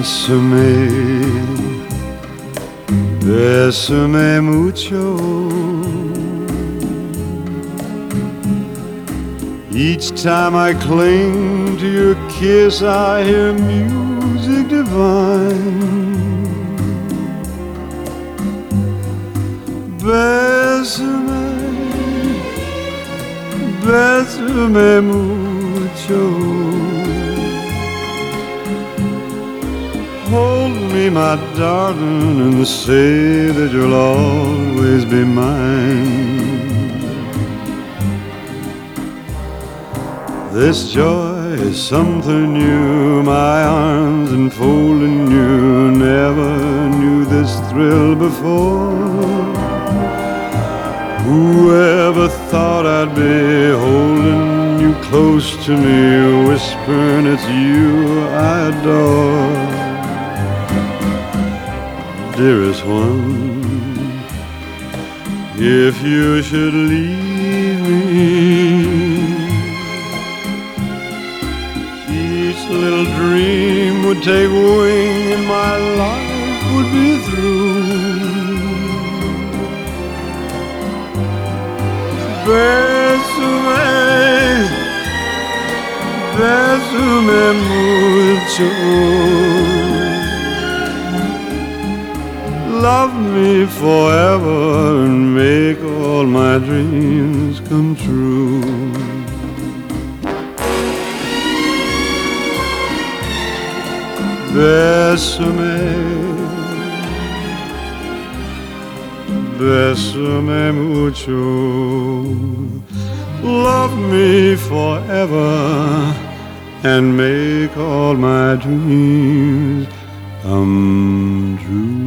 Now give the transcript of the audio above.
Bésame, bésame mucho. Each time I cling to your kiss, I hear music divine. Bésame, bésame mucho. Hold me, my darling, and say that you'll always be mine. This joy is something new, my arms enfolding you. Never knew this thrill before. Whoever thought I'd be holding you close to me, whispering it's you I adore. Dearest one, if you should leave me, each little dream would take wing and my life would be through. Bésame, bésame mucho. Love me forever and make all my dreams come true. Bésame, bésame mucho. Love me forever and make all my dreams come true.